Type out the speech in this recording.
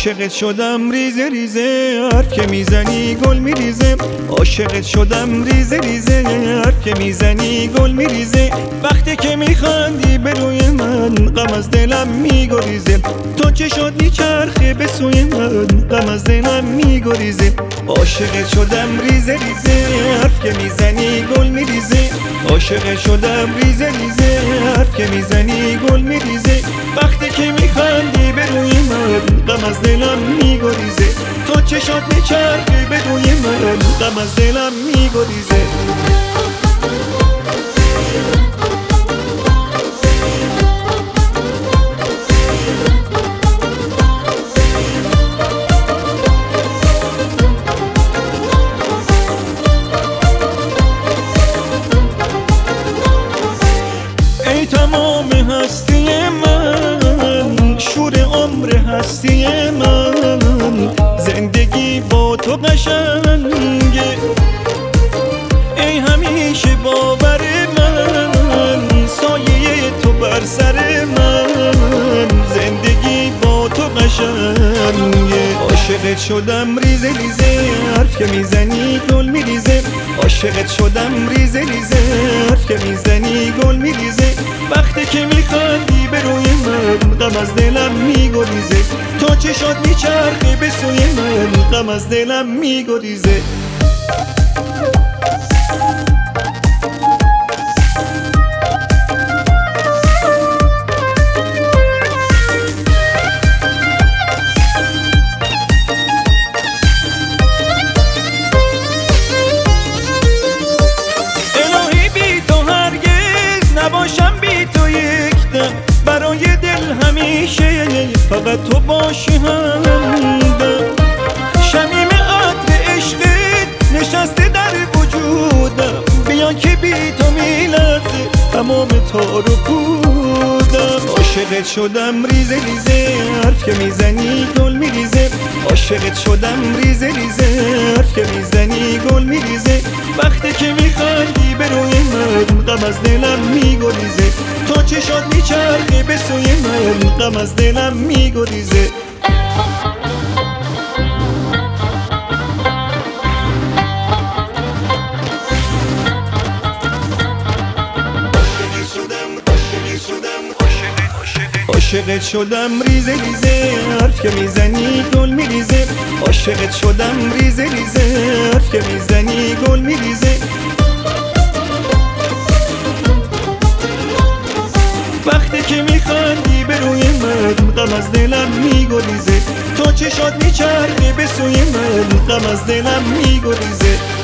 عاشقت شدم ریزه ریزه، حرف که میزنی گل میریزه. عاشقت شدم ریزه ریزه، حرف که میزنی گل میریزه. وقتی که میخندی به روی من غم از دلم میگریزه. تو چه شد میچرخه به سوی من غم از دلم میگریزه. عاشقت شدم ریزه ریزه، حرف که میزنی گل میریزه. عاشقت شدم ریزه ریزه، حرف که میزنی گل میریزه. وقتی که میخندی به روی من غم از دلم میگریزه. تو چشات میچرخی به روی من غم از دلم میگریزه. ای تمام هستی من، شور عمر هستی من، زندگی با تو قشنگه. ای همیشه باور من، سایه تو بر سر من، زندگی با تو قشنگه. عاشقت شدم ریزه ریزه، حرف که میزنی گل میریزه. عاشقت شدم ریزه ریزه، حرف که میزنی گل میریزه. وقتی که میخندی به روی من غم از دلم میگریزه. تو چشات میچرخه به سوی من غم از دلم میگریزه. نباشم بی تو یک دم، برای دل همیشه فقط تو باشی همدم. شمیم عطر عشقت نشسته در وجودم، بیا که بی تو میلرزه تمام تار و پودم. عاشقت شدم ریزه ریزه، حرف که میزنی گل میریزه. عاشقت شدم ریزه ریزه، حرف که میزنی گل میریزه. وقتی که میخندی به روی من غم از دلم میگریزه. تو چشات میچرخه به سوی من غم از دلم میگریزه. عاشقت شدم ریزه ریزه، حرف که میزنی گل میریزه. عاشقت شدم ریزه ریزه، حرف که میزنی گل میریزه. وقتی که میخندی به روی من غم از دلم میگریزه. تو چشات میچرخه به سوی من غم از دلم میگریزه.